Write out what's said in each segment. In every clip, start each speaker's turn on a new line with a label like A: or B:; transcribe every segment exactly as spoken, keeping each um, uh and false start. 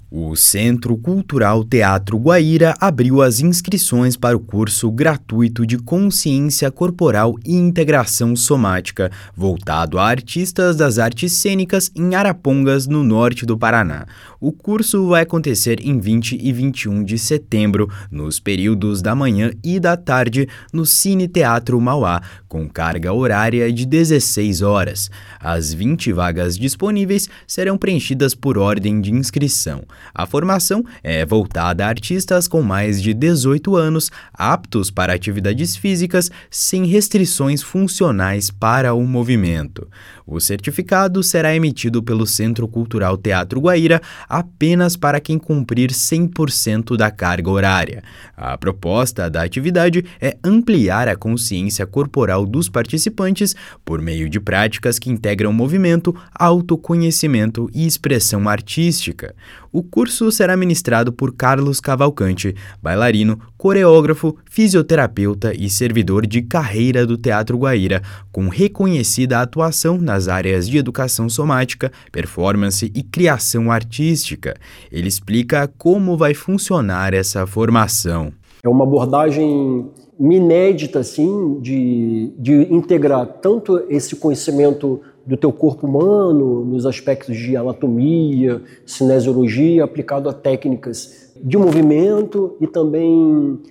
A: O Centro Cultural Teatro Guaíra abriu as inscrições para o curso gratuito de Consciência Corporal e Integração Somática, voltado a artistas das artes cênicas em Arapongas, no norte do Paraná. O curso vai acontecer em vinte e vinte e um de setembro, nos períodos da manhã e da tarde, no Cine Teatro Mauá, com carga horária de dezesseis horas. As vinte vagas disponíveis serão preenchidas por ordem de inscrição. A formação é voltada a artistas com mais de dezoito anos, aptos para atividades físicas, sem restrições funcionais para o movimento. O certificado será emitido pelo Centro Cultural Teatro Guaíra apenas para quem cumprir cem por cento da carga horária. A proposta da atividade é ampliar a consciência corporal dos participantes por meio de práticas que integram movimento, autoconhecimento e expressão artística. O curso será ministrado por Carlos Cavalcante, bailarino, coreógrafo, fisioterapeuta e servidor de carreira do Teatro Guaíra, com reconhecida atuação nas áreas de educação somática, performance e criação artística. Ele explica como vai funcionar essa formação.
B: É uma abordagem inédita, assim, de, de integrar tanto esse conhecimento do teu corpo humano, nos aspectos de anatomia, cinesiologia, aplicado a técnicas de movimento e também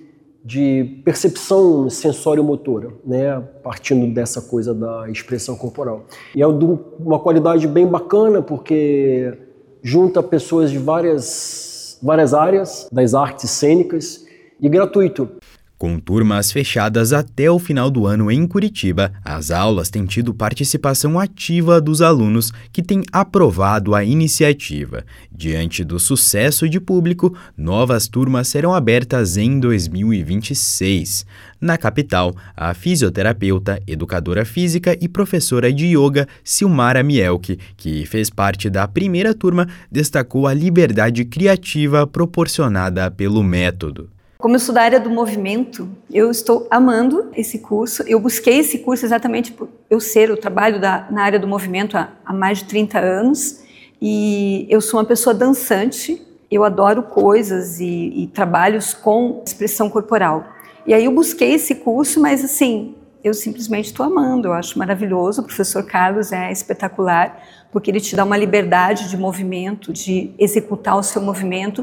B: de percepção sensório-motora, né, partindo dessa coisa da expressão corporal. E é de uma qualidade bem bacana, porque junta pessoas de várias, várias áreas das artes cênicas e gratuito.
A: Com turmas fechadas até o final do ano em Curitiba, as aulas têm tido participação ativa dos alunos que têm aprovado a iniciativa. Diante do sucesso de público, novas turmas serão abertas em dois mil e vinte e seis. Na capital, a fisioterapeuta, educadora física e professora de yoga Silmara Mielke, que fez parte da primeira turma, destacou a liberdade criativa proporcionada pelo método.
C: Como eu sou da área do movimento, eu estou amando esse curso. Eu busquei esse curso exatamente por eu ser, eu trabalho da, na área do movimento há, há mais de trinta anos e eu sou uma pessoa dançante, eu adoro coisas e, e trabalhos com expressão corporal. E aí eu busquei esse curso, mas assim, eu simplesmente estou amando, eu acho maravilhoso. O professor Carlos é espetacular, porque ele te dá uma liberdade de movimento, de executar o seu movimento,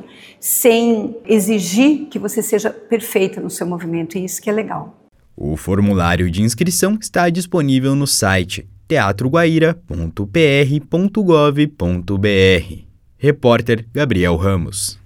C: sem exigir que você seja perfeita no seu movimento, e isso que é legal.
A: O formulário de inscrição está disponível no site teatro guaíra ponto p r ponto gov ponto b r. Repórter Gabriel Ramos.